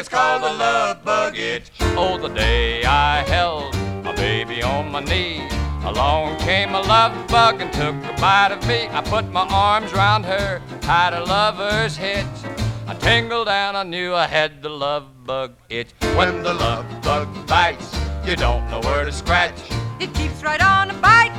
it's called the love bug itch. Oh, the day I held my baby on my knee, along came a love bug and took a bite of me. I put my arms round her, had a lover's hitch. I tingled and I knew I had the love bug itch. When the love bug bites, you don't know where to scratch. It keeps right on a bite.